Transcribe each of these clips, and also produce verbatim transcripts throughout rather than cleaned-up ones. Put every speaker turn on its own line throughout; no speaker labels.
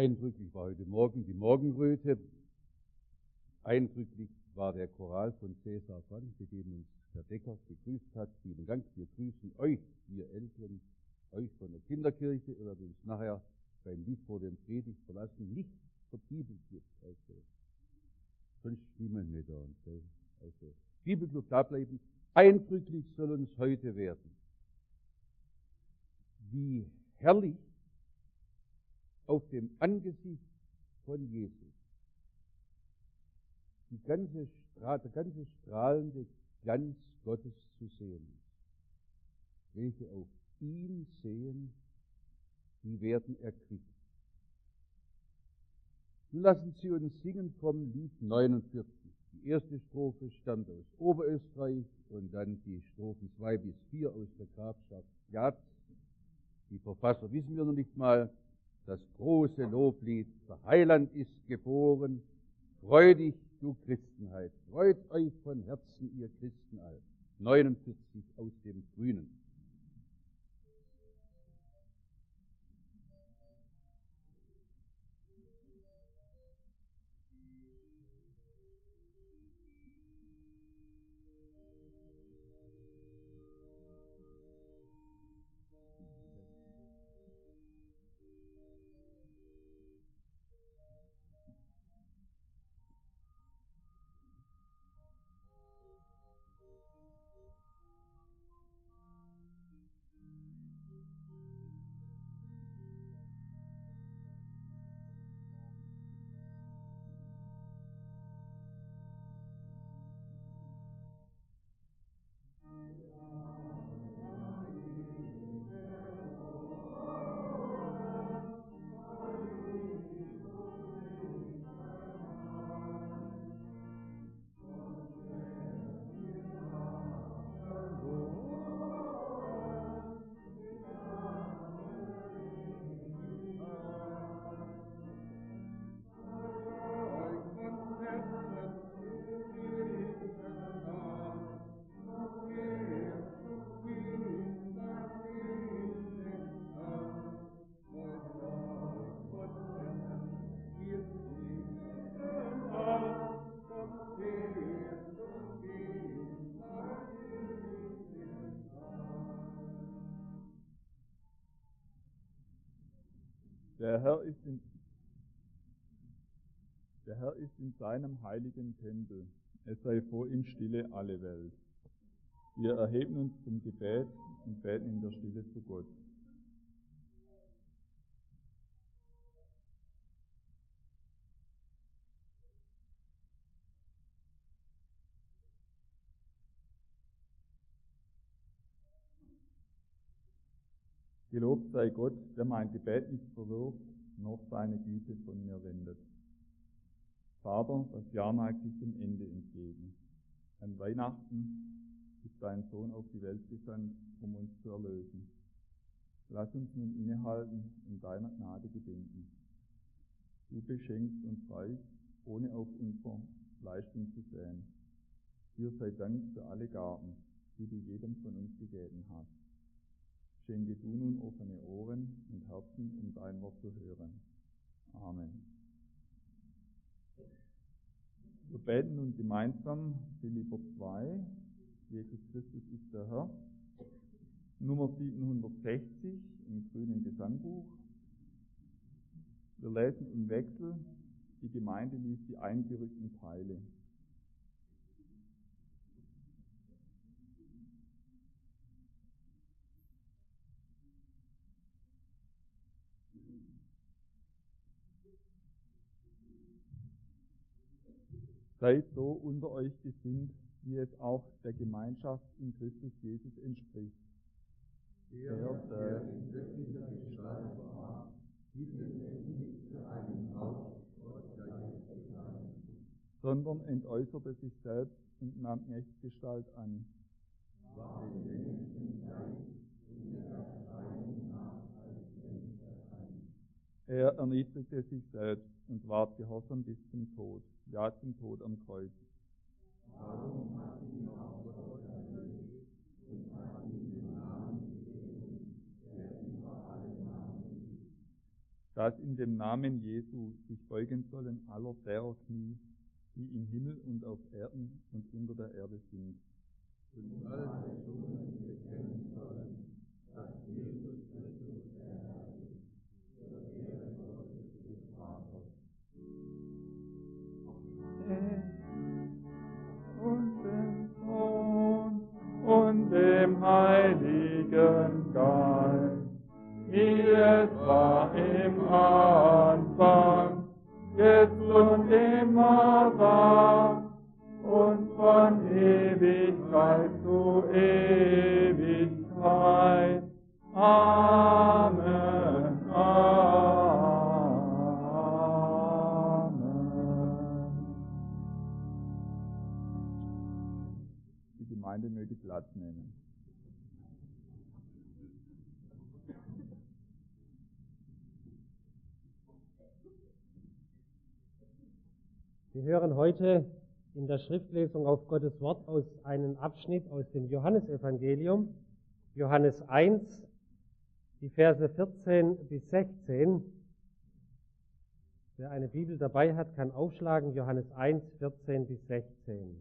Eindrücklich war heute Morgen die Morgenröte. Eindrücklich war der Choral von Cäsar Frank, mit dem uns der Decker gegrüßt hat. Vielen Dank. Wir grüßen euch, ihr Eltern, euch von der Kinderkirche. Wir werden uns nachher beim Lied vor dem Predigt verlassen. Nicht der Bibelclub. Also, sonst niemand mehr da. Also, Bibelclub da bleiben. Eindrücklich soll uns heute werden, wie herrlich auf dem Angesicht von Jesus die ganze Stra- der ganze strahlende Glanz Gottes zu sehen ist. Welche auf ihn sehen, die werden erquickt. Nun lassen Sie uns singen vom Lied neunundvierzig. Die erste Strophe stammt aus Oberösterreich und dann die Strophen zwei bis vier aus der Grafschaft Jatz. Die Verfasser wissen wir noch nicht mal. Das große Loblied, der Heiland ist geboren. Freu dich, du Christenheit. Freut euch von Herzen, ihr Christen all. neunundvierzig aus dem Grünen.
Der Herr ist in, der Herr ist in seinem heiligen Tempel. Es sei vor ihm stille alle Welt. Wir erheben uns zum Gebet und beten in der Stille zu Gott. Gelobt sei Gott, der mein Gebet nicht verwirft, noch seine Güte von mir wendet. Vater, das Jahr neigt sich dem Ende entgegen. An Weihnachten ist dein Sohn auf die Welt gesandt, um uns zu erlösen. Lass uns nun innehalten und deiner Gnade gedenken. Du beschenkst uns reich, ohne auf unser Leistung zu säen. Dir sei Dank für alle Gaben, die du jedem von uns gegeben hast. Schenke du nun offene Ohren und Herzen, um dein Wort zu hören. Amen. Wir beten nun gemeinsam Philipper zwei, Jesus Christus ist der Herr, Nummer siebenhundertsechzig im grünen Gesangbuch. Wir lesen im Wechsel, die Gemeinde liest die eingerückten Teile. Seid so unter euch gesinnt, wie es auch der Gemeinschaft in Christus Jesus entspricht.
Er, der in göttlicher Gestalt war, hielt es nicht für einen Raub, Gott gleich zu sein,
sondern entäußerte sich selbst und nahm Knechtsgestalt an.
war den Menschen gleich und erscheinen nach als Mensch erscheint.
Er erniedrigte sich selbst und ward gehorsam bis zum Tod, ja zum Tod am Kreuz.
Darum hat ihn auch Gott erhöht und hat ihm den Namen gegeben, der über alle Namen ist,
dass in dem Namen Jesu sich beugen sollen aller derer Knie, die im Himmel und auf Erden und unter der Erde sind.
Und alle Zungen bekennen sollen, dass Jesus Christus der Herr ist, zur Ehre Gottes des Vaters.
Und dem Sohn und dem Heiligen Geist, wie es war im Anfang, jetzt und immer da und von Ewigkeit zu Ewigkeit. Amen. Amen. Die Gemeinde möge Platz nehmen.
Wir hören heute in der Schriftlesung auf Gottes Wort aus einem Abschnitt aus dem Johannesevangelium, Johannes eins, die Verse vierzehn bis sechzehn. Wer eine Bibel dabei hat, kann aufschlagen, Johannes eins, vierzehn bis sechzehn.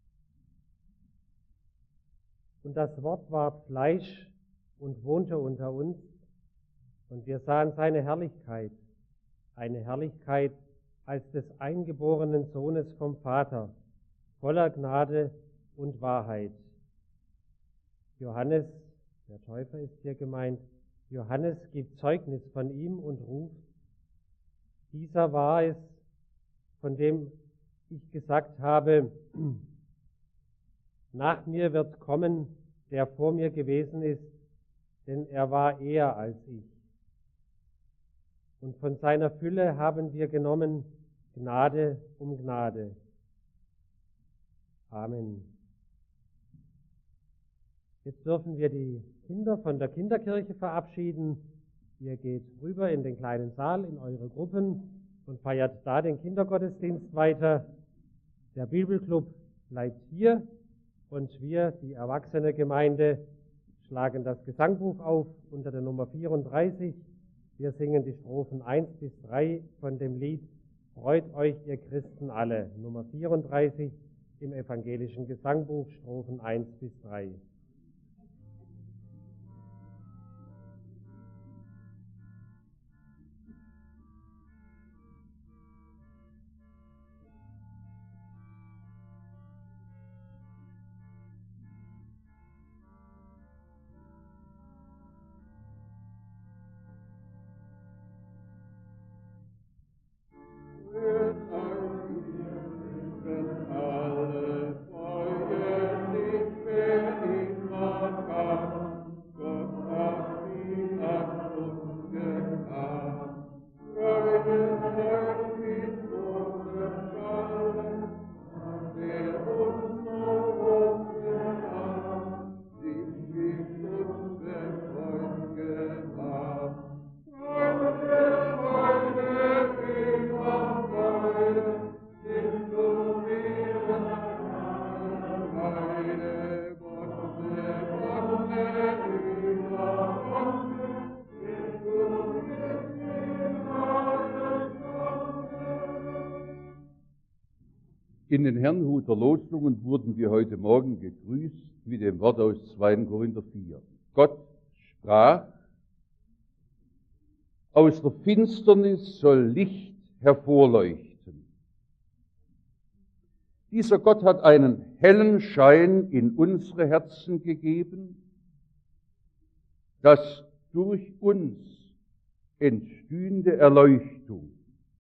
Und das Wort ward Fleisch und wohnte unter uns, und wir sahen seine Herrlichkeit, eine Herrlichkeit als des eingeborenen Sohnes vom Vater, voller Gnade und Wahrheit. Johannes, der Täufer ist hier gemeint, Johannes gibt Zeugnis von ihm und ruft, dieser war es, von dem ich gesagt habe, nach mir wird kommen, der vor mir gewesen ist, denn er war eher als ich. Und von seiner Fülle haben wir genommen Gnade um Gnade. Amen. Jetzt dürfen wir die Kinder von der Kinderkirche verabschieden. Ihr geht rüber in den kleinen Saal, in eure Gruppen und feiert da den Kindergottesdienst weiter. Der Bibelclub bleibt hier und wir, die erwachsene Gemeinde, schlagen das Gesangbuch auf unter der Nummer vierunddreißig. Wir singen die Strophen eins bis drei von dem Lied Freut euch, ihr Christen alle, Nummer vierunddreißig im evangelischen Gesangbuch, Strophen eins bis drei.
In den Herrnhuter Losungen wurden wir heute Morgen gegrüßt mit dem Wort aus zweiten Korinther vier. Gott sprach, aus der Finsternis soll Licht hervorleuchten. Dieser Gott hat einen hellen Schein in unsere Herzen gegeben, dass durch uns entstünde Erleuchtung,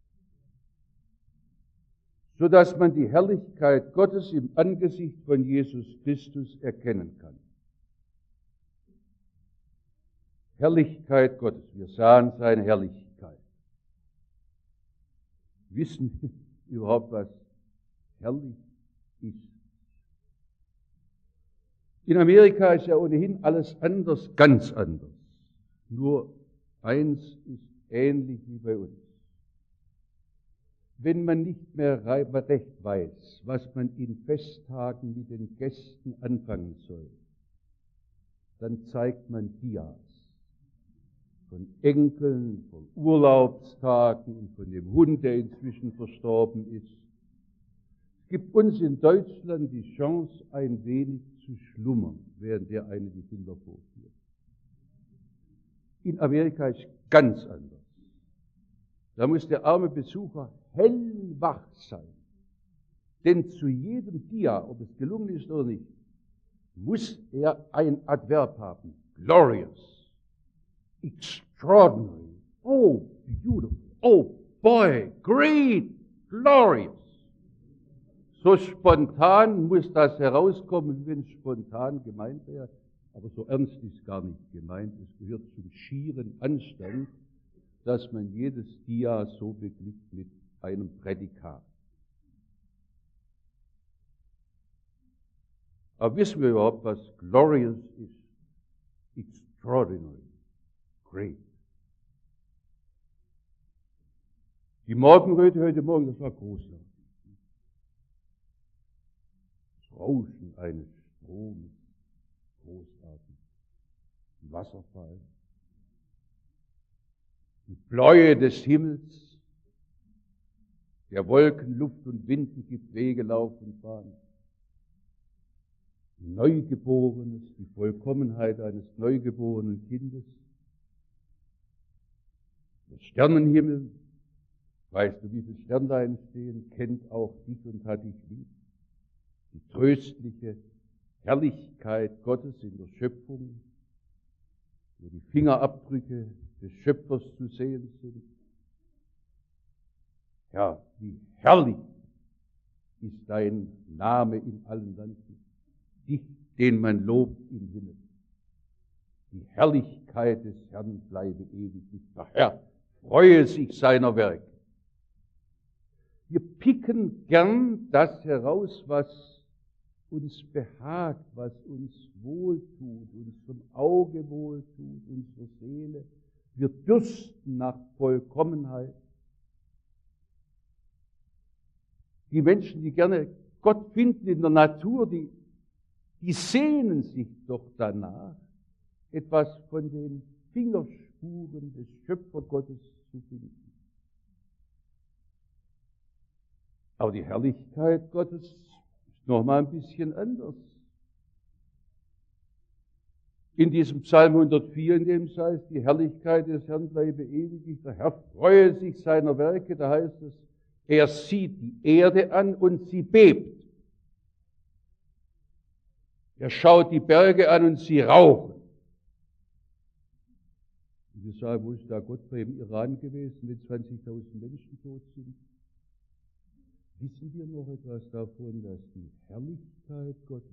so dass man die Herrlichkeit Gottes im Angesicht von Jesus Christus erkennen kann. Herrlichkeit Gottes, wir sahen seine Herrlichkeit. Wissen wir überhaupt, was herrlich ist? In Amerika ist ja ohnehin alles anders, ganz anders. Nur eins ist ähnlich wie bei uns. Wenn man nicht mehr recht weiß, was man in Festtagen mit den Gästen anfangen soll, dann zeigt man Dias. von Enkeln, von Urlaubstagen und von dem Hund, der inzwischen verstorben ist. Es gibt uns in Deutschland die Chance, ein wenig zu schlummern, während der eine die Kinder vorführt. In Amerika ist ganz anders. Da muss der arme Besucher hellwach sein. Denn zu jedem Dia, ob es gelungen ist oder nicht, muss er ein Adverb haben. Glorious, extraordinary, oh, beautiful, oh, boy, great, glorious. So spontan muss das herauskommen, wie wenn es spontan gemeint wäre. Aber so ernst ist gar nicht gemeint. Es gehört zum schieren Anstand, dass man jedes Dia so beglückt mit einem Prädikat. Aber wissen wir überhaupt, was glorious ist? Extraordinary, great. Die Morgenröte heute Morgen, das war großartig. Das Rauschen eines Stromes, großartig. Ein Wasserfall. Die Bläue des Himmels, der Wolken, Luft und Winden gibt, Wege laufen, fahren. Neugeborenes, die Vollkommenheit eines neugeborenen Kindes. Der Sternenhimmel, weißt du, wie viele Sternlein stehen, kennt auch dich und hat dich lieb. Die tröstliche Herrlichkeit Gottes in der Schöpfung, wo die Fingerabdrücke des Schöpfers zu sehen sind. Ja, wie herrlich ist dein Name in allen Landen. Dich, den man lobt im Himmel. Die Herrlichkeit des Herrn bleibe ewig. Der Herr freue sich seiner Werke. Wir picken gern das heraus, was uns behagt, was uns wohltut, unserem Auge wohltut, unserer Seele. Wir dürsten nach Vollkommenheit. Die Menschen, die gerne Gott finden in der Natur, die Die sehnen sich doch danach, etwas von den Fingerspuren des Schöpfergottes zu finden. Aber die Herrlichkeit Gottes ist noch mal ein bisschen anders. In diesem Psalm hundertvier, in dem es heißt, die Herrlichkeit des Herrn bleibe ewig, der Herr freue sich seiner Werke, da heißt es, er sieht die Erde an und sie bebt. Er schaut die Berge an und sie rauchen. Und wir sagen, wo ist da Gott bei im Iran gewesen, wenn zwanzigtausend Menschen tot sind? Wissen wir noch etwas davon, dass die Herrlichkeit Gottes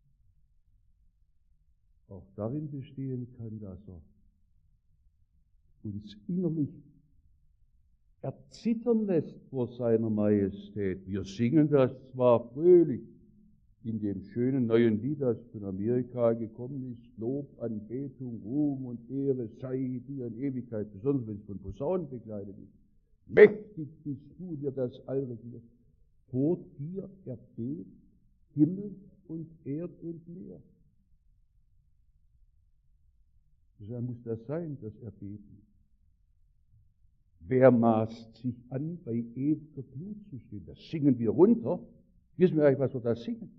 auch darin bestehen kann, dass er uns innerlich erzittern lässt vor seiner Majestät. Wir singen das zwar fröhlich, in dem schönen neuen Lied, das von Amerika gekommen ist, Lob, Anbetung, Ruhm und Ehre sei dir in Ewigkeit, besonders wenn es von Posaunen begleitet ist. Mächtig bist du, der das All regiert. Vor dir erbebt Himmel und Erd und Meer. Deshalb muss das sein, das Erbeten. Wer maßt sich an, bei ewiger Glut zu stehen? Das singen wir runter. Wissen wir eigentlich, was wir da singen?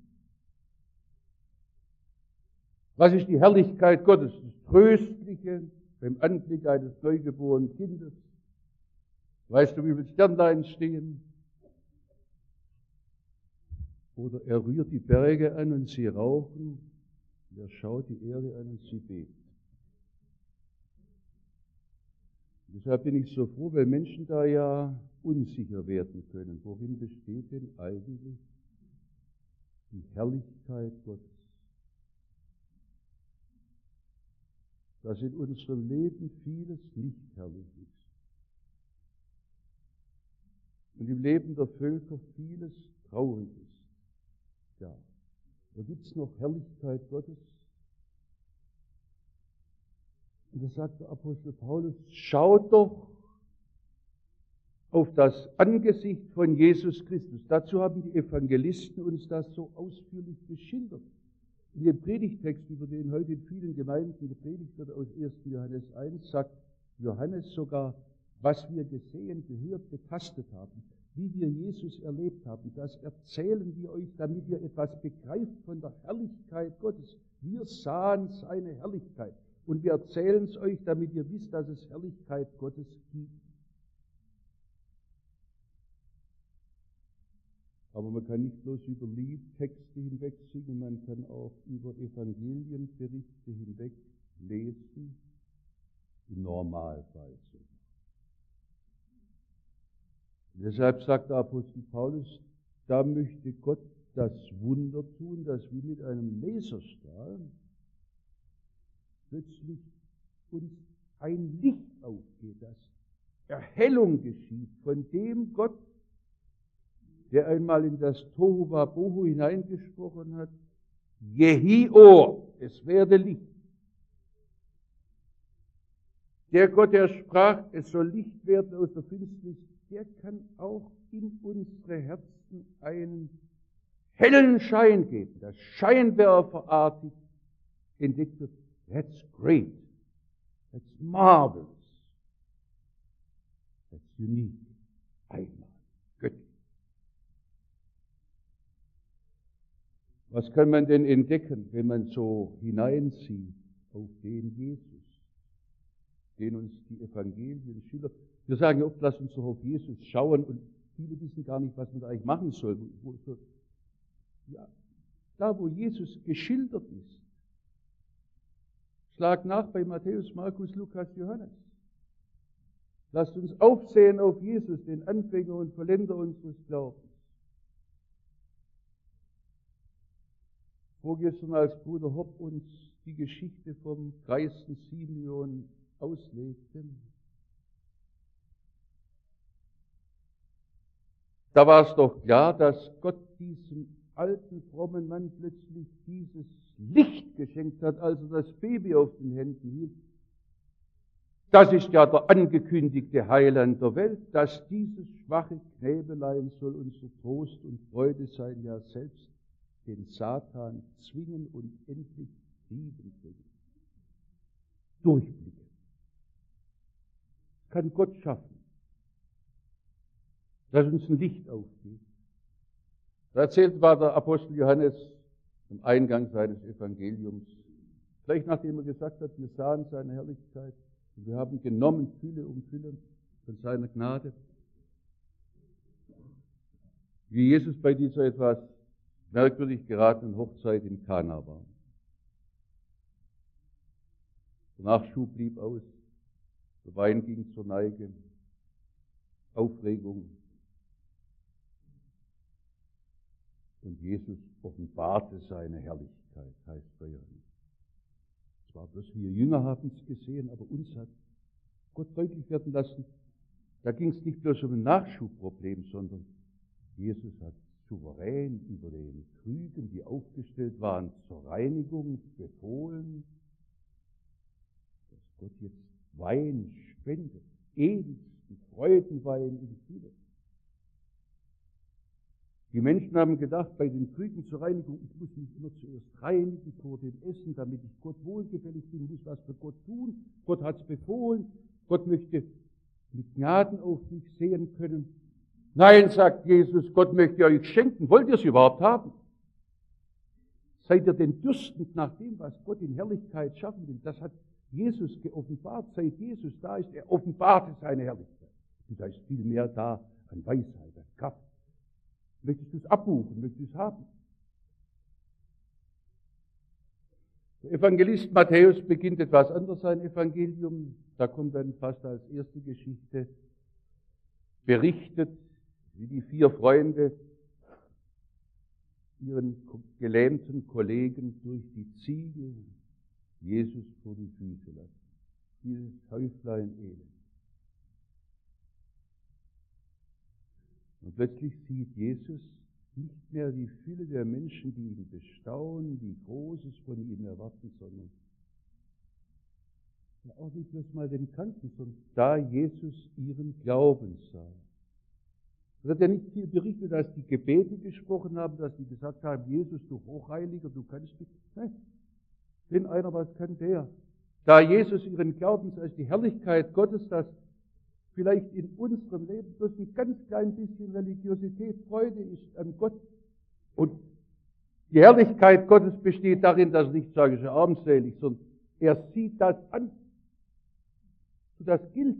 Was ist die Herrlichkeit Gottes? Das Tröstliche beim Anblick eines neugeborenen Kindes. Weißt du, wie viele Sternlein stehen? Oder er rührt die Berge an und sie rauchen. Er schaut die Erde an und sie bebt. Deshalb bin ich so froh, weil Menschen da ja unsicher werden können. Worin besteht denn eigentlich die Herrlichkeit Gottes? Dass in unserem Leben vieles nicht herrlich ist. Und im Leben der Völker vieles traurig ist. Ja, da gibt es noch Herrlichkeit Gottes. Und da sagt der Apostel Paulus, schaut doch auf das Angesicht von Jesus Christus. Dazu haben die Evangelisten uns das so ausführlich geschildert. In dem Predigtext, über den heute in vielen Gemeinden gepredigt wird, aus ersten Johannes eins, sagt Johannes sogar, was wir gesehen, gehört, betastet haben, wie wir Jesus erlebt haben, das erzählen wir euch, damit ihr etwas begreift von der Herrlichkeit Gottes. Wir sahen seine Herrlichkeit und wir erzählen es euch, damit ihr wisst, dass es Herrlichkeit Gottes gibt. Aber man kann nicht bloß über Liedtexte hinweg singen, man kann auch über Evangelienberichte hinweg lesen, im Normalfall. Deshalb sagt der Apostel Paulus, da möchte Gott das Wunder tun, dass wie mit einem Laserstrahl plötzlich uns ein Licht aufgeht, dass Erhellung geschieht von dem Gott, der einmal in das Tohu Wabohu hineingesprochen hat, Jehi Or, es werde Licht. Der Gott, der sprach, es soll Licht werden aus der Finsternis, der kann auch in unsere Herzen einen hellen Schein geben, das scheinwerferartig entdeckt wird. That's great. That's marvelous. That's unique. Einmal. Göttlich. Was kann man denn entdecken, wenn man so hineinzieht auf den Jesus, den uns die Evangelien schildern? Wir sagen ja oft, lass uns doch auf Jesus schauen und viele wissen gar nicht, was man da eigentlich machen soll. Ja, da, wo Jesus geschildert ist, schlag nach bei Matthäus, Markus, Lukas, Johannes. Lasst uns aufsehen auf Jesus, den Anfänger und Vollender unseres Glaubens. Vorgestern, als Bruder Hopp uns die Geschichte vom dreisten Simeon auslegte, da war es doch klar, dass Gott diesem alten, frommen Mann plötzlich dieses Licht geschenkt hat, als er das Baby auf den Händen hielt. Das ist ja der angekündigte Heiland der Welt, dass dieses schwache Knäbelein soll unser Trost und Freude sein, ja selbst den Satan zwingen und endlich Frieden bringen. Durchblicken. Kann Gott schaffen, dass uns ein Licht aufgeht. Da erzählt war der Apostel Johannes am Eingang seines Evangeliums, gleich nachdem er gesagt hat, wir sahen seine Herrlichkeit und wir haben genommen Fülle um Fülle von seiner Gnade, wie Jesus bei dieser etwas merkwürdig geratenen Hochzeit in Kana war. Der Nachschub blieb aus, der Wein ging zur Neige, Aufregung. Und Jesus offenbarte seine Herrlichkeit, heißt bei Johannes. Zwar bloß wir Jünger haben es gesehen, aber uns hat Gott deutlich werden lassen, da ging es nicht bloß um ein Nachschubproblem, sondern Jesus hat souverän über den Krügen, die aufgestellt waren, zur Reinigung befohlen, dass Gott jetzt Wein spendet, edelsten Freudenwein in Fülle. Die Menschen haben gedacht, bei den Krügen zur Reinigung, ich muss mich immer zuerst reinigen vor dem Essen, damit ich Gott wohlgefällig bin, muss was für Gott tun. Gott hat es befohlen. Gott möchte mit Gnaden auf mich sehen können. Nein, sagt Jesus, Gott möchte euch schenken. Wollt ihr es überhaupt haben? Seid ihr denn dürstend nach dem, was Gott in Herrlichkeit schaffen will? Das hat Jesus geoffenbart. Seit Jesus da ist, er offenbarte seine Herrlichkeit. Und da ist viel mehr da an Weisheit, an Kraft. Möchtest du es abbuchen? Möchtest du es haben? Der Evangelist Matthäus beginnt etwas anders sein Evangelium. Da kommt dann fast als erste Geschichte berichtet, wie die vier Freunde ihren gelähmten Kollegen durch die Ziege Jesus vor die Füße lassen. Dieses Häuflein Elend. Und plötzlich sieht Jesus nicht mehr die Fülle der Menschen, die ihn bestaunen, die Großes von ihm erwarten, sondern ja, auch nicht bloß mal den Kranken, sondern da Jesus ihren Glauben sah. Es wird ja nicht viel berichtet, dass die Gebete gesprochen haben, dass die gesagt haben, Jesus, du Hochheiliger, du kannst nicht. Nein, wenn einer was kann, der. da Jesus ihren Glauben als die Herrlichkeit Gottes, dass vielleicht in unserem Leben bloß ein ganz klein bisschen Religiosität, Freude ist an Gott. Und die Herrlichkeit Gottes besteht darin, dass er nicht sage, ich bin armselig, sondern er sieht das an. Und das gilt.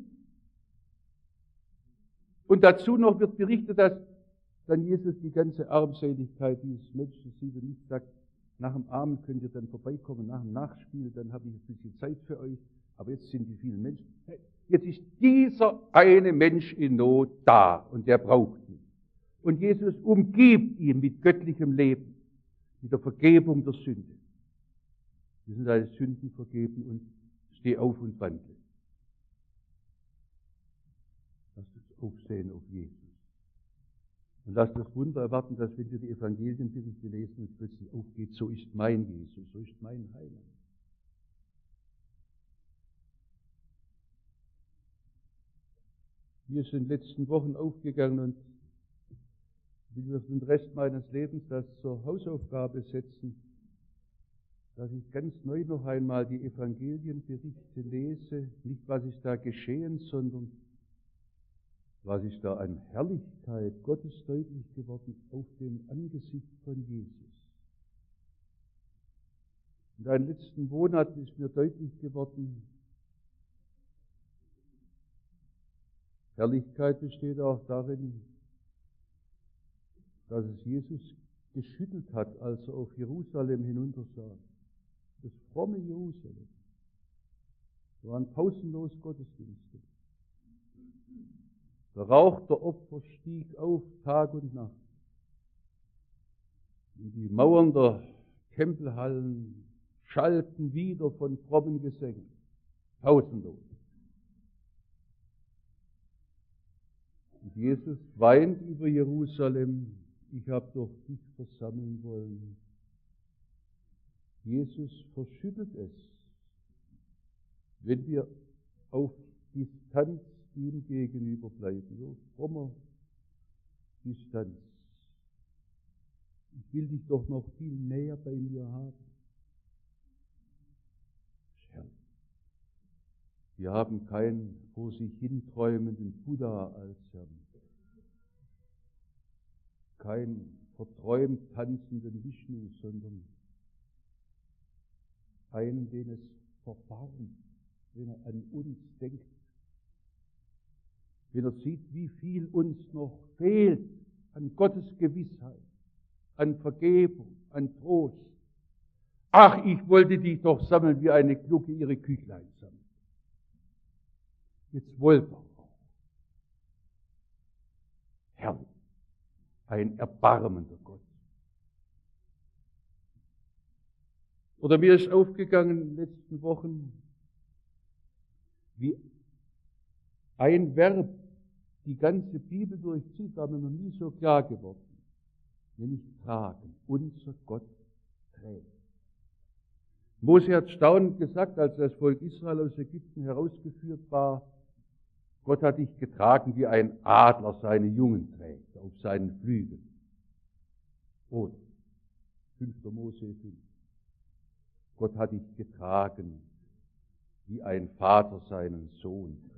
Und dazu noch wird berichtet, dass dann Jesus die ganze Armseligkeit dieses Menschen sieht und nicht sagt, nach dem Abend könnt ihr dann vorbeikommen, nach dem Nachspiel, dann habe ich ein bisschen Zeit für euch, aber jetzt sind die vielen Menschen. Jetzt ist dieser eine Mensch in Not da und der braucht ihn. Und Jesus umgibt ihn mit göttlichem Leben, mit der Vergebung der Sünde. Wir sind deine Sünden vergeben und steh auf und wandle. Lass uns aufsehen auf Jesus. Und lass das Wunder erwarten, dass wenn wir die Evangelienberichte lesen und plötzlich aufgeht, so ist mein Jesus, so ist mein Heiland. Mir ist in den letzten Wochen aufgegangen und will mir für den Rest meines Lebens das zur Hausaufgabe setzen, dass ich ganz neu noch einmal die Evangelienberichte lese, nicht was ist da geschehen, sondern was ist da an Herrlichkeit Gottes deutlich geworden auf dem Angesicht von Jesus. In den letzten Monaten ist mir deutlich geworden, Herrlichkeit besteht auch darin, dass es Jesus geschüttelt hat, als er auf Jerusalem hinuntersah. Das fromme Jerusalem. Es waren pausenlos Gottesdienste. Der Rauch der Opfer stieg auf Tag und Nacht. Und die Mauern der Tempelhallen schallten wieder von frommen Gesängen. Pausenlos. Und Jesus weint über Jerusalem. Ich habe doch dich versammeln wollen. Jesus verschüttet es, wenn wir auf Distanz ihm gegenüber bleiben, so frommer Distanz. Ich will dich doch noch viel näher bei mir haben. Herr, wir haben keinen vor sich hinträumenden Buddha als Herrn, keinen verträumt tanzenden Vishnu, sondern einen, den es verbarmt, wenn er an uns denkt. Wenn er sieht, wie viel uns noch fehlt an Gottes Gewissheit, an Vergebung, an Trost. Ach, ich wollte dich doch sammeln, wie eine Glucke ihre Küchlein sammelt. Jetzt wollte er auch. Herrlich, ein erbarmender Gott. Oder mir ist aufgegangen in den letzten Wochen, wie ein Verb die ganze Bibel durchzieht, war mir noch nie so klar geworden. Nämlich tragen. Unser Gott trägt. Mose hat staunend gesagt, als das Volk Israel aus Ägypten herausgeführt war, Gott hat dich getragen, wie ein Adler seine Jungen trägt, auf seinen Flügeln. Und fünfter Mose fünf. Gott hat dich getragen, wie ein Vater seinen Sohn trägt.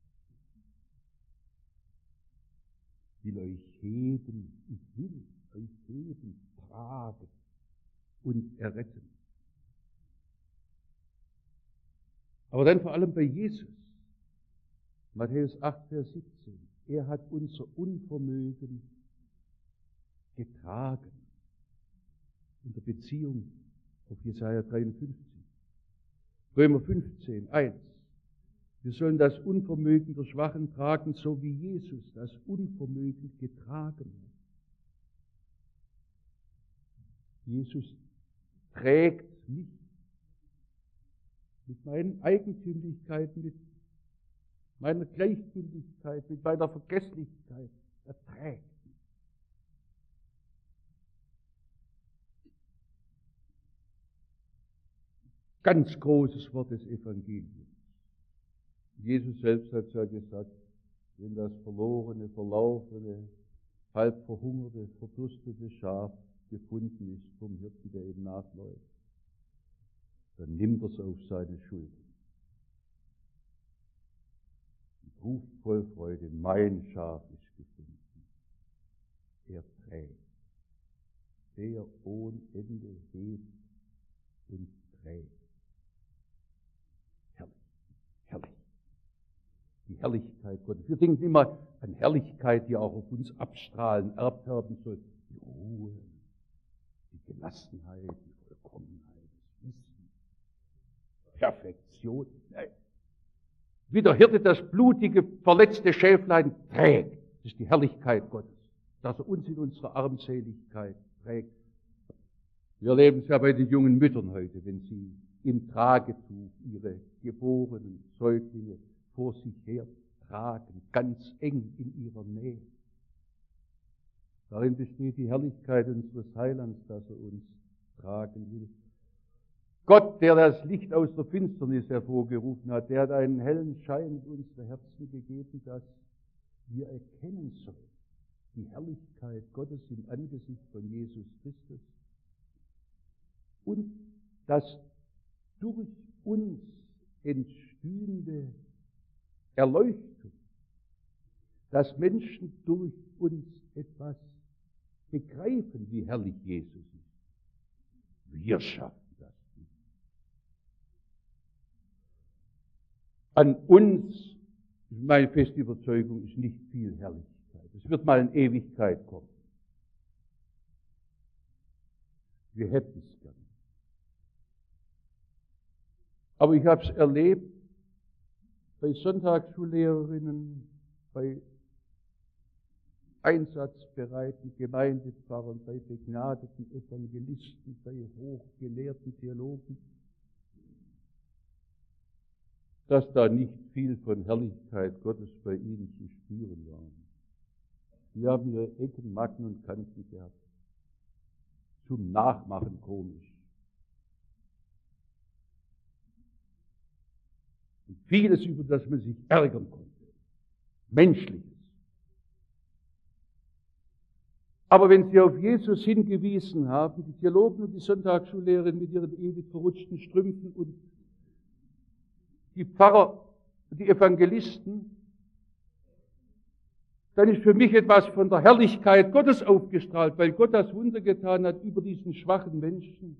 Ich will euch heben, ich will euch heben, tragen und erretten. Aber dann vor allem bei Jesus. Matthäus acht, Vers siebzehn. Er hat unser Unvermögen getragen. In der Beziehung auf Jesaja dreiundfünfzig. Römer fünfzehn, eins. Wir sollen das Unvermögen der Schwachen tragen, so wie Jesus das Unvermögen getragen hat. Jesus trägt mich mit meinen Eigentümlichkeiten, mit meiner Gleichgültigkeit, mit meiner Vergesslichkeit. Er trägt mich. Ganz großes Wort des Evangeliums. Jesus selbst hat ja gesagt, wenn das verlorene, verlaufene, halb verhungerte, verdurstete Schaf gefunden ist vom Hirten, der eben nachläuft, dann nimmt er es auf seine Schultern. ruft voll Freude, mein Schaf ist gefunden. Er trägt, der ohne Ende hebt und trägt. Herrlich, herrlich. Die Herrlichkeit Gottes. Wir denken immer an Herrlichkeit, die auch auf uns abstrahlen, erfärben soll. Die Ruhe, die Gelassenheit, die Vollkommenheit, das Wissen, Perfektion. Nein. Wie der Hirte das blutige, verletzte Schäflein trägt. Das ist die Herrlichkeit Gottes, dass er uns in unserer Armseligkeit trägt. Wir erleben es ja bei den jungen Müttern heute, wenn sie im Tragetuch ihre geborenen Säuglinge vor sich her tragen, ganz eng in ihrer Nähe. Darin besteht die Herrlichkeit unseres Heilands, dass er uns tragen will. Gott, der das Licht aus der Finsternis hervorgerufen hat, der hat einen hellen Schein in unsere Herzen gegeben, dass wir erkennen sollen die Herrlichkeit Gottes im Angesicht von Jesus Christus und das durch uns entstehende Erleuchtung, dass Menschen durch uns etwas begreifen, wie herrlich Jesus ist. Wir schaffen das nicht. An uns, meine feste Überzeugung, ist nicht viel Herrlichkeit. Es wird mal in Ewigkeit kommen. Wir hätten es gern. Aber ich habe es erlebt, bei Sonntagsschullehrerinnen, bei einsatzbereiten Gemeindepfarrern, bei begnadeten Evangelisten, bei hochgelehrten Theologen, dass da nicht viel von Herrlichkeit Gottes bei ihnen zu spüren war. Sie haben ihre Ecken, Macken und Kanten gehabt. Zum Nachmachen komisch. Und vieles, über das man sich ärgern konnte. Menschliches. Aber wenn sie auf Jesus hingewiesen haben, die Theologen und die Sonntagsschullehrerin mit ihren ewig verrutschten Strümpfen und die Pfarrer und die Evangelisten, dann ist für mich etwas von der Herrlichkeit Gottes aufgestrahlt, weil Gott das Wunder getan hat über diesen schwachen Menschen.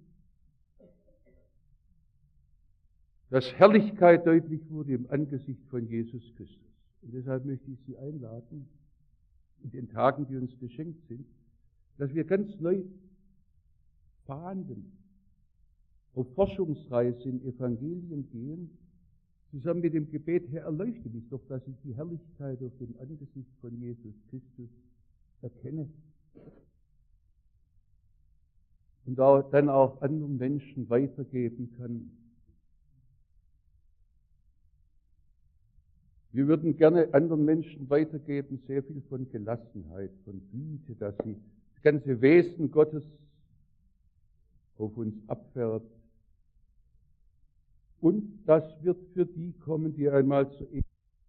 Dass Herrlichkeit deutlich wurde im Angesicht von Jesus Christus. Und deshalb möchte ich Sie einladen, in den Tagen, die uns geschenkt sind, dass wir ganz neu fahnden, auf Forschungsreise in Evangelien gehen, zusammen mit dem Gebet, Herr, erleuchte mich doch, dass ich die Herrlichkeit auf dem Angesicht von Jesus Christus erkenne. Und dann auch anderen Menschen weitergeben kann. Wir würden gerne anderen Menschen weitergeben, sehr viel von Gelassenheit, von Güte, dass sie das ganze Wesen Gottes auf uns abfärbt. Und das wird für die kommen, die einmal zur Ehe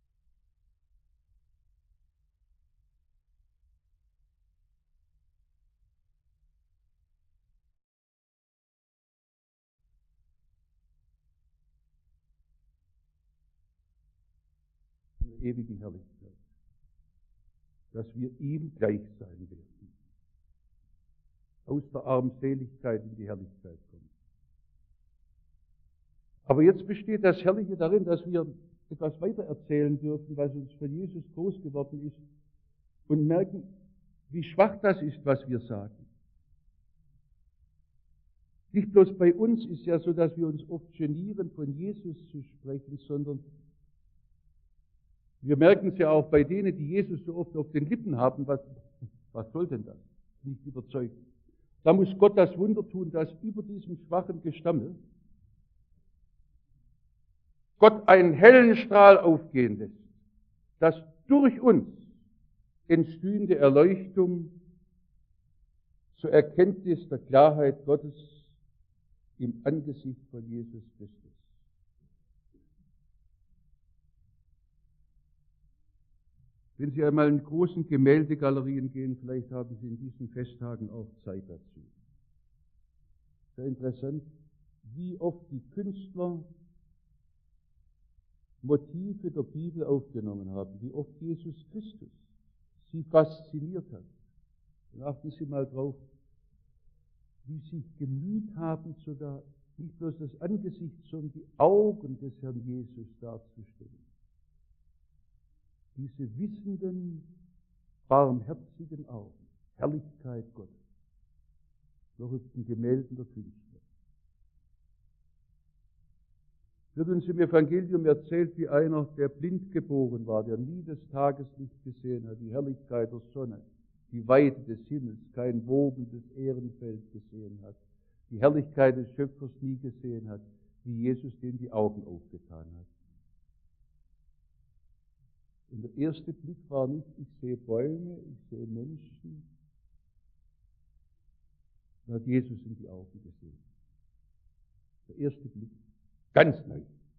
ewigen Herrlichkeit, dass wir ihm gleich sein werden. Aus der Armseligkeit in die Herrlichkeit kommen. Aber jetzt besteht das Herrliche darin, dass wir etwas weiter erzählen dürfen, was uns von Jesus groß geworden ist und merken, wie schwach das ist, was wir sagen. Nicht bloß bei uns ist ja so, dass wir uns oft genieren, von Jesus zu sprechen, sondern wir merken es ja auch bei denen, die Jesus so oft auf den Lippen haben, was, was soll denn das? Nicht überzeugt. Da muss Gott das Wunder tun, dass über diesem schwachen Gestammel Gott einen hellen Strahl aufgehen lässt, dass durch uns entstehende Erleuchtung zur Erkenntnis der Klarheit Gottes im Angesicht von Jesus Christus. Wenn Sie einmal in großen Gemäldegalerien gehen, vielleicht haben Sie in diesen Festtagen auch Zeit dazu. Sehr interessant, wie oft die Künstler Motive der Bibel aufgenommen haben, wie oft Jesus Christus sie fasziniert hat. Und achten Sie mal drauf, wie sie sich gemüht haben, sogar nicht bloß das Angesicht, sondern die Augen des Herrn Jesus darzustellen. Diese wissenden, barmherzigen Augen, Herrlichkeit Gottes, verrückten Gemälden der Künstler. Wird uns im Evangelium erzählt, wie einer, der blind geboren war, der nie das Tageslicht gesehen hat, die Herrlichkeit der Sonne, die Weite des Himmels, kein wogendes Ehrenfeld gesehen hat, die Herrlichkeit des Schöpfers nie gesehen hat, wie Jesus dem die Augen aufgetan hat. Und der erste Blick war nicht, ich sehe Bäume, ich sehe Menschen. Da hat Jesus in die Augen gesehen. Der erste Blick. Ganz neu.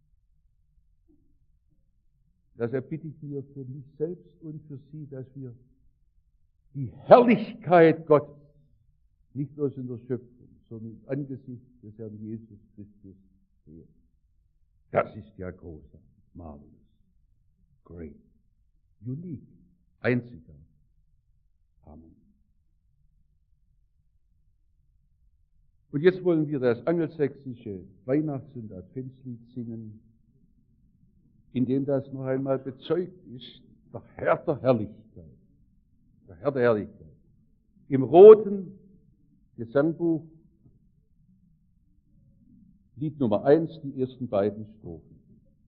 Deshalb bitte ich mir für mich selbst und für Sie, dass wir die Herrlichkeit Gottes nicht bloß in der Schöpfung, sondern im Angesicht des Herrn Jesus Christus sehen. Das ist ja großartig, marvelous, great, unique, einzigartig. Amen. Und jetzt wollen wir das angelsächsische Weihnachts- und Adventslied singen, in dem das noch einmal bezeugt ist, der Herr der Herrlichkeit. Der Herr der Herrlichkeit. Im roten Gesangbuch, Lied Nummer eins, die ersten beiden Strophen.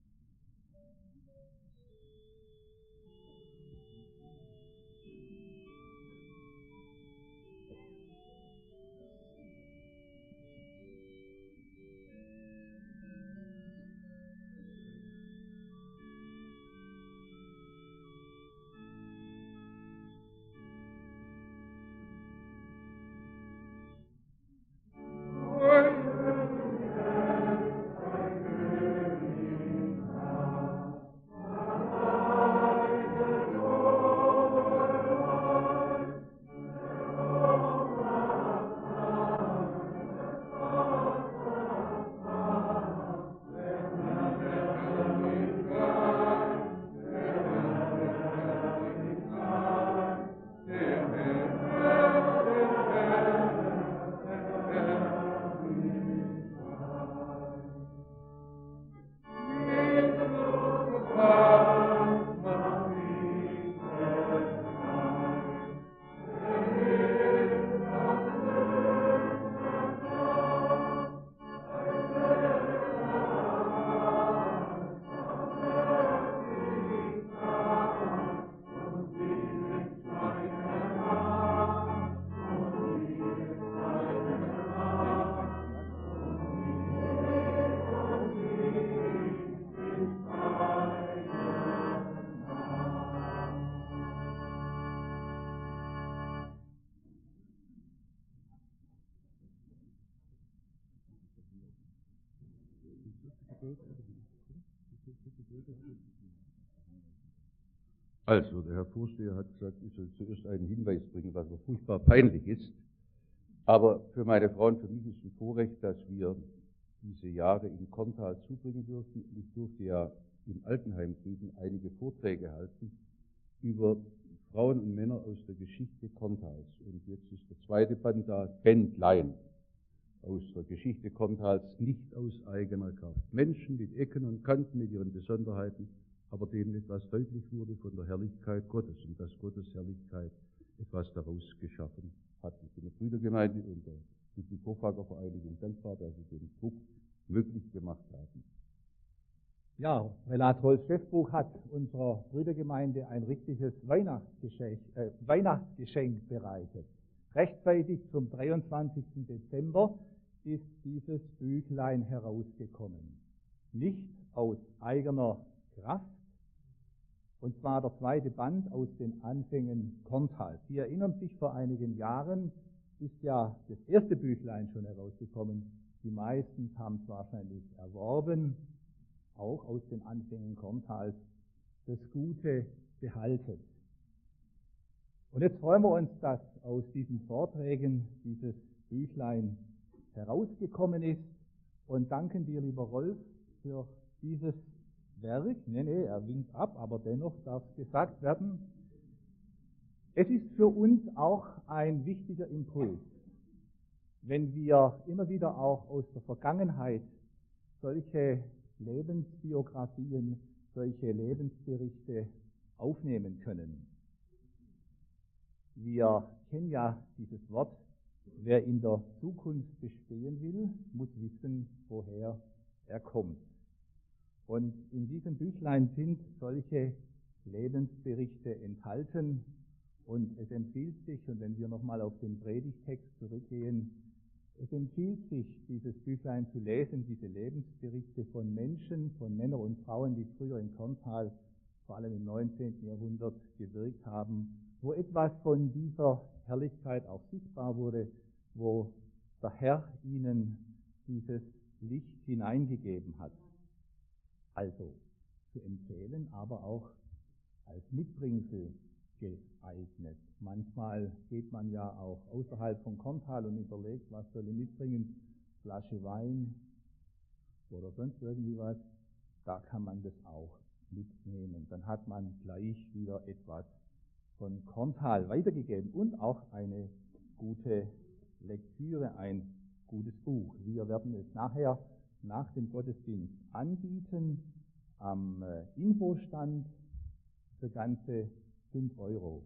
Also, der Herr Vorsteher hat gesagt, ich soll zuerst einen Hinweis bringen, was mir furchtbar peinlich ist. Aber für meine Frau und für mich ist ein Vorrecht, dass wir diese Jahre in Korntal zubringen dürfen. Ich durfte ja im Altenheim drüben einige Vorträge halten über Frauen und Männer aus der Geschichte Korntals. Und jetzt ist der zweite Band da, Bändlein aus der Geschichte Korntals, nicht aus eigener Kraft. Menschen mit Ecken und Kanten, mit ihren Besonderheiten, aber denen etwas deutlich wurde von der Herrlichkeit Gottes und dass Gottes Herrlichkeit etwas daraus geschaffen hat. Ich bin der Brüdergemeinde und der Vorfahrervereinigung dankbar, dass sie den Druck möglich gemacht haben.
Ja, Renat Holz-Schäffbuch hat unserer Brüdergemeinde ein richtiges Weihnachtsgeschenk, äh, Weihnachtsgeschenk bereitet. Rechtzeitig zum dreiundzwanzigsten Dezember ist dieses Büchlein herausgekommen. Nicht aus eigener Kraft, und zwar der zweite Band aus den Anfängen Korntals. Sie erinnern sich, vor einigen Jahren ist ja das erste Büchlein schon herausgekommen. Die meisten haben es wahrscheinlich erworben, auch aus den Anfängen Korntals, das Gute behalten. Und jetzt freuen wir uns, dass aus diesen Vorträgen dieses Büchlein herausgekommen ist und danken dir, lieber Rolf, für dieses Werk. Nee, nee, er winkt ab, aber dennoch darf es gesagt werden. Es ist für uns auch ein wichtiger Impuls, wenn wir immer wieder auch aus der Vergangenheit solche Lebensbiografien, solche Lebensberichte aufnehmen können. Wir kennen ja dieses Wort, wer in der Zukunft bestehen will, muss wissen, woher er kommt. Und in diesem Büchlein sind solche Lebensberichte enthalten und es empfiehlt sich, und wenn wir nochmal auf den Predigtext zurückgehen, es empfiehlt sich, dieses Büchlein zu lesen, diese Lebensberichte von Menschen, von Männern und Frauen, die früher in Korntal, vor allem im neunzehnten Jahrhundert, gewirkt haben, wo etwas von dieser Herrlichkeit auch sichtbar wurde, wo der Herr ihnen dieses Licht hineingegeben hat. Also zu empfehlen, aber auch als Mitbringsel geeignet. Manchmal geht man ja auch außerhalb von Korntal und überlegt, was soll ich mitbringen, Flasche Wein oder sonst irgendwie was. Da kann man das auch mitnehmen. Dann hat man gleich wieder etwas von Korntal weitergegeben und auch eine gute Lektüre, ein gutes Buch. Wir werden es nachher nach dem Gottesdienst anbieten am Infostand für ganze fünf Euro.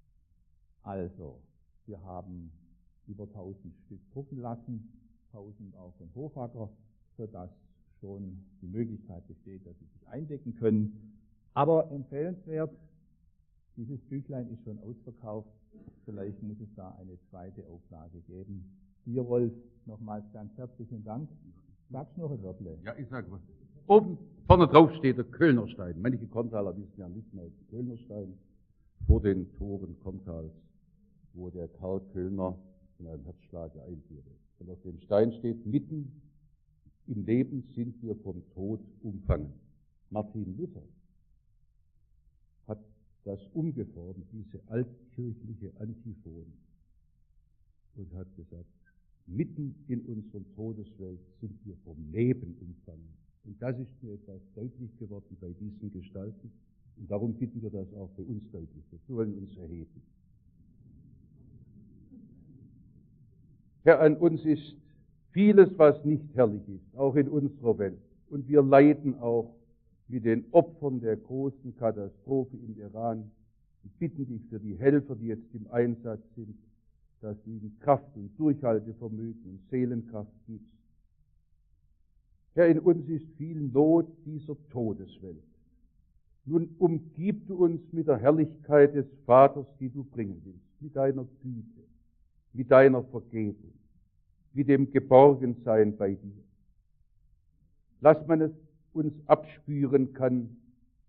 Also, wir haben über tausend Stück drucken lassen, tausend auch von Hofacker, sodass schon die Möglichkeit besteht, dass Sie sich eindecken können. Aber empfehlenswert, dieses Büchlein ist schon ausverkauft, vielleicht muss es da eine zweite Auflage geben. Dir, Wolf, nochmals ganz herzlichen Dank. Sagst du noch ein Wörtle?
Ja, ich sage was. Oben, vorne drauf steht der Kölnerstein. Manche Korntaler wissen ja nicht mehr, der Kölnerstein vor den Toren Korntals, wo der Karl Kölner in einem Herzschlag einführte. Und auf dem Stein steht, mitten im Leben sind wir vom Tod umfangen. Martin Luther hat das umgeformt, diese altkirchliche Antiphon, und hat gesagt, mitten in unserer Todeswelt sind wir vom Leben umfangen. Und das ist mir etwas deutlich geworden bei diesen Gestalten. Und darum bitten wir das auch bei uns deutlich. Wir wollen uns erheben. Herr, an uns ist vieles, was nicht herrlich ist, auch in unserer Welt. Und wir leiden auch mit den Opfern der großen Katastrophe im Iran. Wir bitten dich für die Helfer, die jetzt im Einsatz sind, dass du ihnen Kraft und Durchhaltevermögen und Seelenkraft gibst. Herr, in uns ist viel Not dieser Todeswelt. Nun umgib du uns mit der Herrlichkeit des Vaters, die du bringen willst, mit deiner Güte, mit deiner Vergebung, mit dem Geborgensein bei dir. Lass man es uns abspüren kann,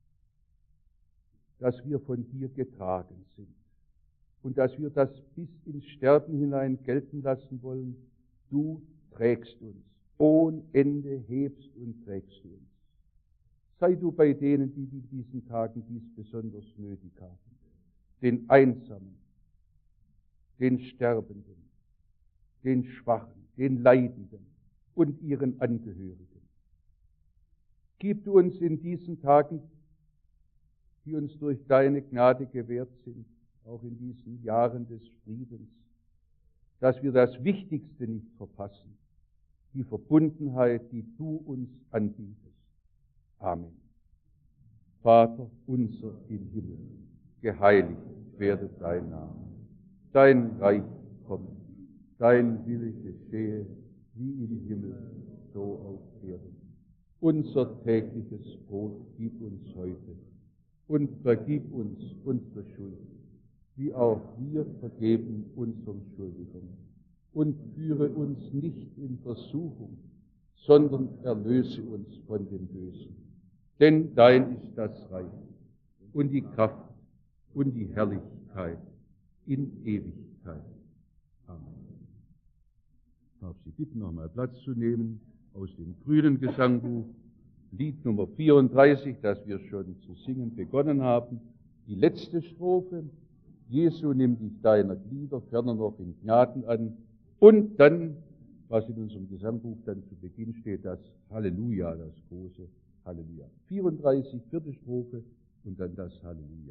dass wir von dir getragen sind und dass wir das bis ins Sterben hinein gelten lassen wollen. Du trägst uns, ohne Ende hebst und trägst du uns. Sei du bei denen, die in diesen Tagen dies besonders nötig haben, den Einsamen, den Sterbenden, den Schwachen, den Leidenden und ihren Angehörigen. Gib du uns in diesen Tagen, die uns durch deine Gnade gewährt sind, auch in diesen Jahren des Friedens, dass wir das Wichtigste nicht verpassen, die Verbundenheit, die du uns anbietest. Amen. Vater unser im Himmel, geheiligt werde dein Name. Dein Reich komme, dein Wille geschehe, wie im Himmel, so auf Erden. Unser tägliches Brot gib uns heute und vergib uns unsere Schuld, wie auch wir vergeben unseren Schuldigern. Und führe uns nicht in Versuchung, sondern erlöse uns von dem Bösen. Denn dein ist das Reich und die Kraft und die Herrlichkeit in Ewigkeit. Amen. Ich darf Sie bitten, nochmal Platz zu nehmen aus dem grünen Gesangbuch, Lied Nummer vierunddreißig, das wir schon zu singen begonnen haben. Die letzte Strophe, Jesu, nimm dich deiner Glieder, ferner noch in Gnaden an. Und dann, was in unserem Gesangbuch dann zu Beginn steht, das Halleluja, das große Halleluja. vierunddreißig, vierte Strophe und dann das Halleluja.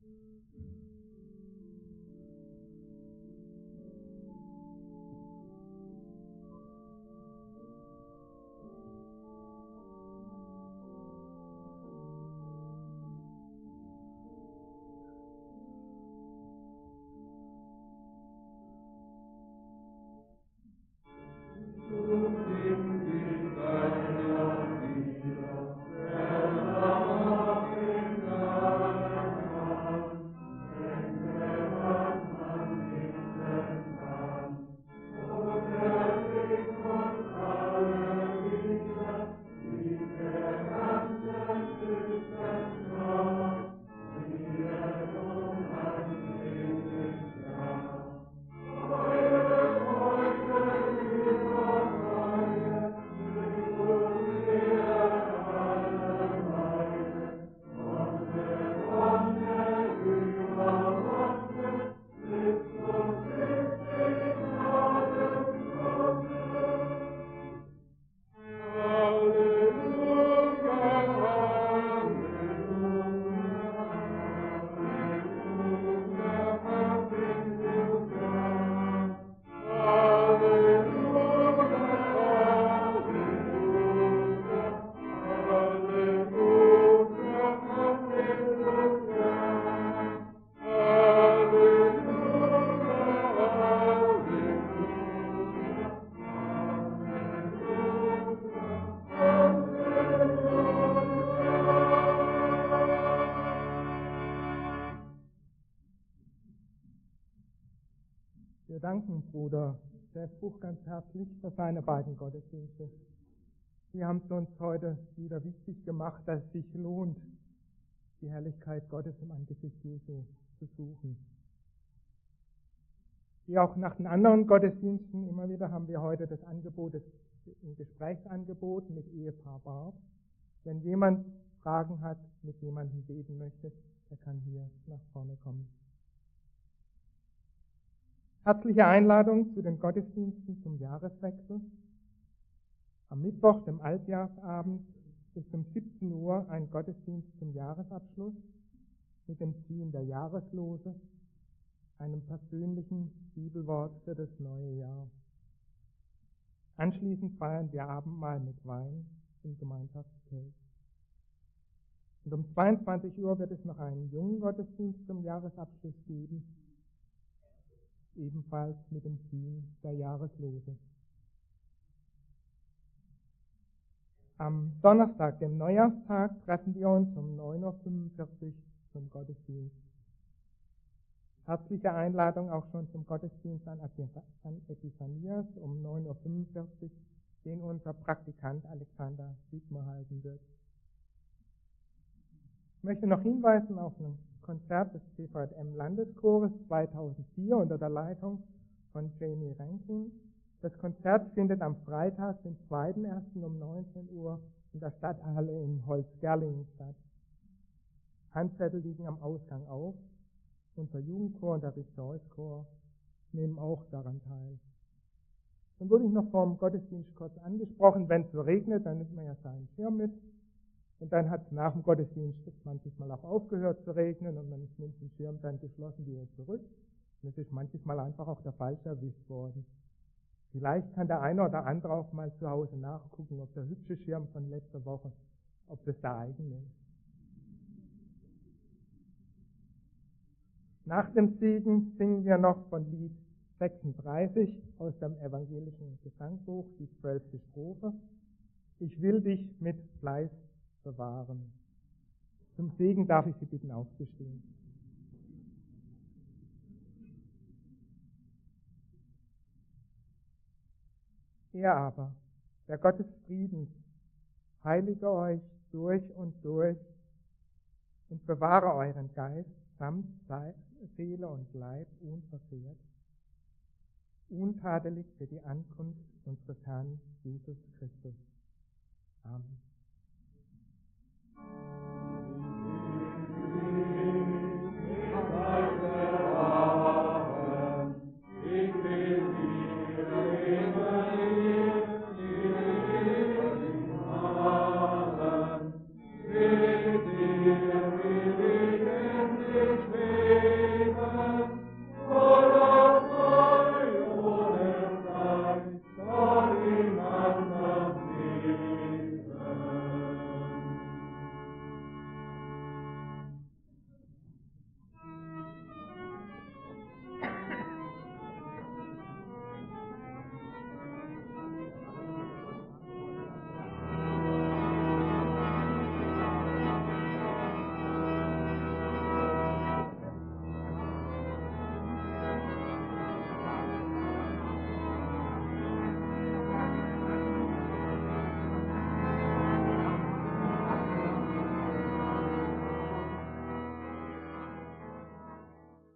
Wir danken Bruder Schäfbuch ganz herzlich für seine beiden Gottesdienste. Sie haben es uns heute wieder wichtig gemacht, dass es sich lohnt, die Herrlichkeit Gottes im Angesicht Jesu zu suchen. Wie auch nach den anderen Gottesdiensten immer wieder haben wir heute das Angebot, das ein Gesprächsangebot mit Ehepaar Barth. Wenn jemand Fragen hat, mit jemandem beten möchte, der kann hier nach vorne kommen. Herzliche Einladung zu den Gottesdiensten zum Jahreswechsel. Am Mittwoch, dem Altjahrsabend, ist um siebzehn Uhr ein Gottesdienst zum Jahresabschluss mit dem Ziehen der Jahreslose, einem persönlichen Bibelwort für das neue Jahr. Anschließend feiern wir Abendmahl mit Wein im Gemeinschaftskirch. Und um zweiundzwanzig Uhr wird es noch einen jungen Gottesdienst zum Jahresabschluss geben, ebenfalls mit dem Ziehen der Jahreslose. Am Donnerstag, dem Neujahrstag, treffen wir uns um neun Uhr fünfundvierzig zum Gottesdienst. Herzliche Einladung auch schon zum Gottesdienst an Epiphanias um neun Uhr fünfundvierzig, den unser Praktikant Alexander Dietmar halten wird. Ich möchte noch hinweisen auf ein Konzert des C V J M-Landeschores zweitausendvier unter der Leitung von Jamie Rankin. Das Konzert findet am Freitag, den zweiten ersten um neunzehn Uhr in der Stadthalle in Holzgerlingen statt. Handzettel liegen am Ausgang auf. Unser Jugendchor und der Rejoice-Chor nehmen auch daran teil. Dann wurde ich noch vor dem Gottesdienst kurz angesprochen, wenn es so regnet, dann nimmt man ja seinen Schirm mit. Und dann hat es nach dem Gottesdienst manches Mal auch aufgehört zu regnen und man nimmt den Schirm dann geschlossen wieder zurück. Und es ist manches Mal einfach auch der falsch erwischt worden. Vielleicht kann der eine oder andere auch mal zu Hause nachgucken, ob der hübsche Schirm von letzter Woche, ob das der eigene ist. Nach dem Segen singen wir noch von Lied sechsunddreißig aus dem evangelischen Gesangbuch, die zwölfte Strophe. Ich will dich mit Fleiß bewahren. Zum Segen darf ich Sie bitten, aufzustehen. Er aber, der Gott des Friedens, heilige euch durch und durch und bewahre euren Geist samt Seele und Leib unversehrt, untadelig für die Ankunft unseres Herrn Jesus Christus. Amen.